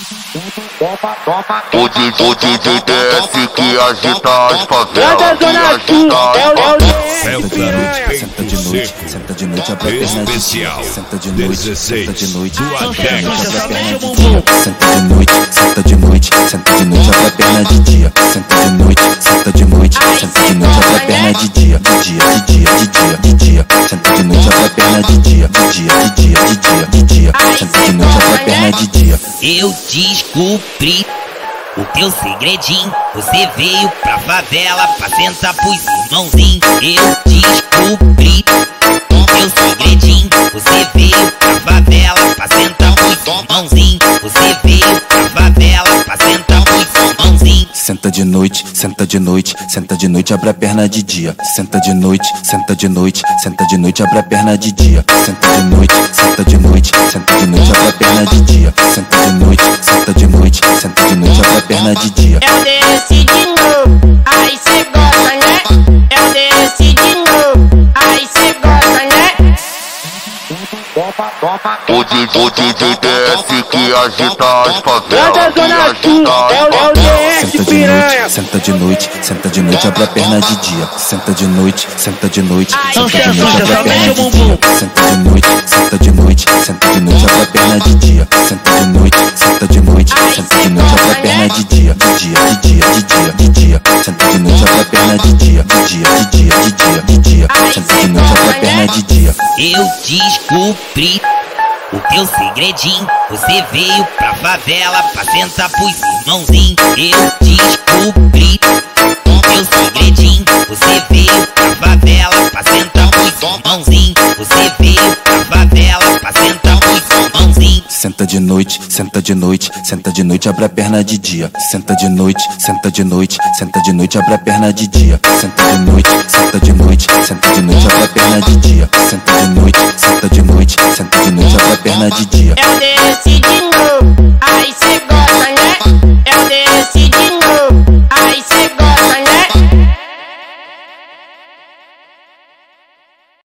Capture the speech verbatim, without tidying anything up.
O D J, o D J desce que agita as favelas. Lá da Zona Sul, é o Léo É o garoto Senta de noite, senta de noite, abre a perna de dia. Senta de noite, senta de noite, abre a perna de dia. Senta de noite, senta de noite, senta de noite, abre a perna de dia. Senta de noite, senta de noite, senta de noite, abre a perna de dia. De dia, de dia, de dia, de dia. Senta de noite, abre a perna de dia. De dia, de dia, de dia, de dia. Senta de noite, abre a perna de dia. Eu descobri o teu segredinho. Você veio pra favela pra sentar pros irmãozinhos. Eu descobri o teu segredinho. Você veio pra favela pra sentar pros irmãozinhos. Você veio pra favela pra sentar pros irmãozinhos. Senta de noite, senta de noite, senta de noite, abre a perna de dia. Senta de noite, senta de noite, senta de noite, abre a perna de dia. Senta de noite, senta de noite, senta de noite, abre a perna de dia. Senta de noite, senta de noite, senta de noite, abre a perna de dia. Eu desci de novo, aí cê gosta, né? Eu desci de novo, aí cê gosta, né? O D J, o D J desce que agita as Lá da favelas. Zona Sul, é o Léo D S, Senta de piranha. noite, senta de noite, senta de noite, abre a perna de dia. Senta de noite, senta de noite, senta de noite, abre a perna de dia. Senta de noite, senta de noite, senta de noite, abre a perna de dia. Senta de noite, senta de noite, senta de noite, abre a perna de dia. De dia, de dia, de dia, de dia. Senta de noite, abre a perna de dia. De dia, de dia, de dia, de dia. Senta de noite, abre a perna de dia. Eu descobri o teu segredinho. Você veio pra favela pra sentar pros irmãozinhos. Eu descobri o teu segredinho. Você veio pra favela pra sentar pros irmãozinhos. Você veio pra favela pra sentar pros irmãozinhos. Senta de noite, senta de noite, senta de noite, abre a perna de dia. Senta de noite, senta de noite, senta de noite, abre a perna de dia. Senta de noite, senta de noite, senta de noite, abre a perna de dia. Senta de noite, senta de noite, senta de noite, abre a perna de dia. Eu desci de novo.